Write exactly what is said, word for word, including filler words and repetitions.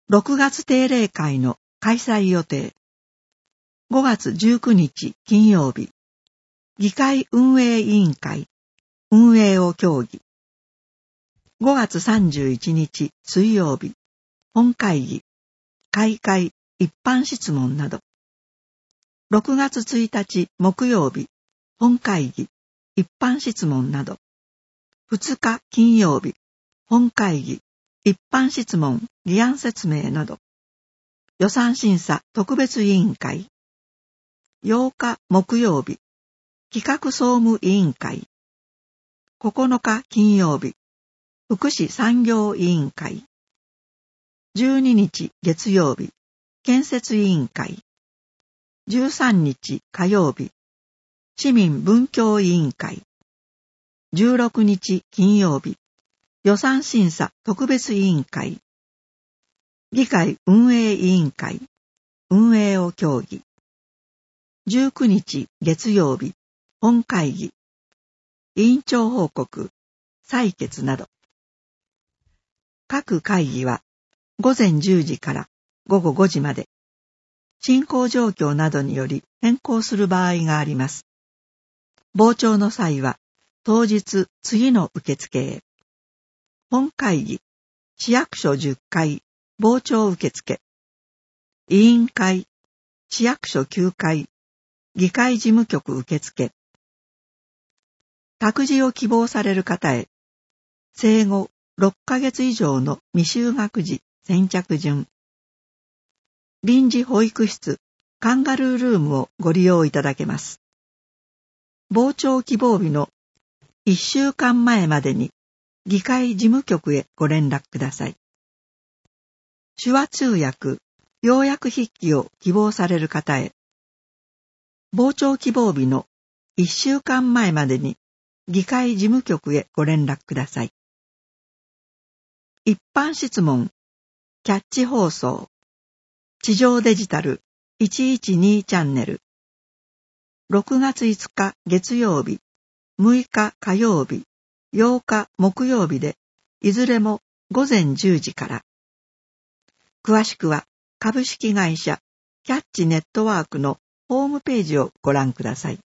ろくがつ定例会の開催予定。ごがつじゅうくにち金曜日、議会運営委員会、運営を協議。ごがつさんじゅういちにち水曜日、本会議、開会、一般質問など。ろくがつついたち木曜日、本会議、一般質問など。ふつか金曜日、本会議、一般質問、議案説明など。予算審査特別委員会。ようか木曜日、企画総務委員会。ここのか金曜日、福祉産業委員会。じゅうににち月曜日、建設委員会。じゅうさんにち火曜日、市民文教委員会。じゅうろくにち金曜日、予算審査特別委員会。議会運営委員会、運営を協議。じゅうくにち月曜日、本会議。委員長報告、採決など。各会議はごぜんじゅうじからごごごじまで。進行状況などにより変更する場合があります。傍聴の際は当日次の受付へ。本会議、市役所じゅっかい、傍聴受付。委員会、市役所きゅうかい、議会事務局受付。託児を希望される方へ、生後ろっかげつ以上の未就学児先着順。臨時保育室、カンガルールームをご利用いただけます。傍聴希望日のいっしゅうかんまえまでに議会事務局へご連絡ください。手話通訳、要約筆記を希望される方へ、傍聴希望日のいっしゅうかんまえまでに議会事務局へご連絡ください。一般質問、キャッチ放送、地上デジタルいちいちにチャンネル。ろくがついつか月曜日、むいか火曜日、ようか木曜日で、いずれもごぜんじゅうじから。詳しくは株式会社キャッチネットワークのホームページをご覧ください。